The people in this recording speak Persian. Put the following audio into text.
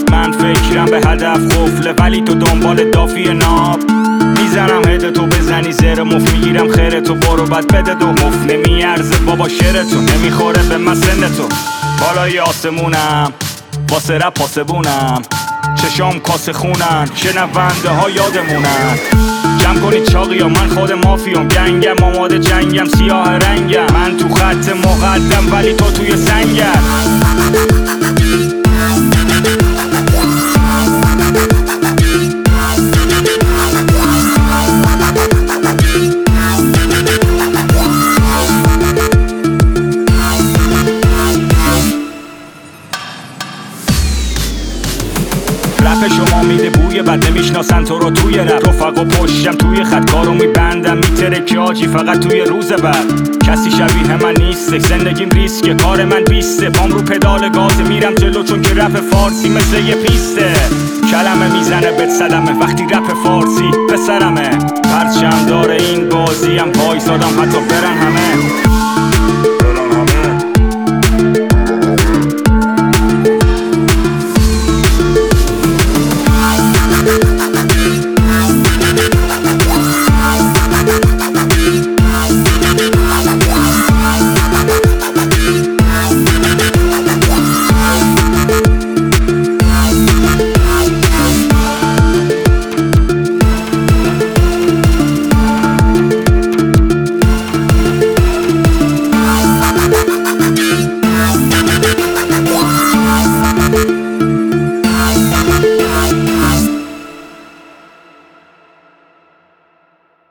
من فکرم به هدف قفله، ولی تو دنبال دافی ناب. میزنم هده تو بزنی زیر مف، میگیرم خیر تو برو بد بده دو مف. نمیارزه بابا شعر تو، نمیخوره به من سن تو. بالای آسمونم واسه رپ پاسبونم، چشام کاسه خونن شنونده ها یادمونن. جمع کنید چاقی ها من خود مافیام، گنگم آماده جنگم سیاه رنگم. من تو خط مقدم ولی تو توی سنگم. رپ شما میده بوی بد، نمیشناسن تو رو توی رپ. رفقا پشتم توی خط، کارو میبندم میترکی آجی فقط توی روز بعد. کسی شبیه من نیست، زندگیم ریسکه، کار من بیسته. پام رو پدال گاز میرم جلو چون که رپ فارسی مثل یه پیسته. کلمه میزنه بهت صدمه وقتی رپ فارسی به سرمه. پرچم داره این بازیم، پایسادم حتی برن همه.